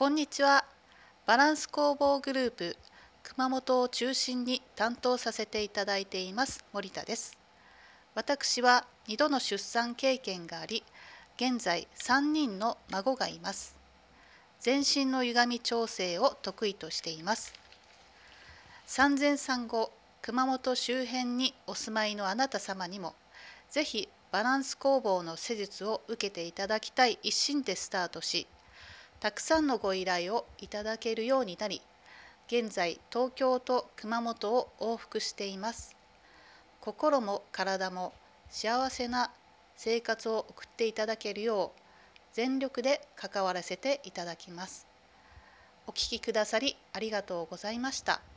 こんにちは。バランス工房グループ熊本を中心に担当させていただいています森田です。私は2度の出産経験があり、現在3人の孫がいます。全身の歪み調整を得意としています。産前産後、熊本周辺にお住まいのあなた様にも、ぜひバランス工房の施術を受けていただきたい一心でスタートし、たくさんのご依頼をいただけるようになり、現在東京と熊本を往復しています。心も体も幸せな生活を送っていただけるよう全力で関わらせていただきます。お聞きくださりありがとうございました。